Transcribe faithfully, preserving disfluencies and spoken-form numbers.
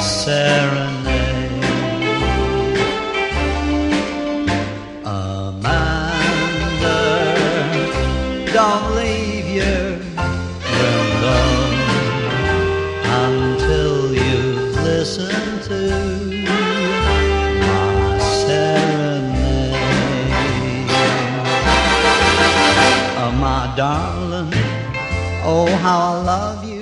serenade. Amanda, don't leave your window until you've listened to my serenade. Oh, my darling, oh, how I love you.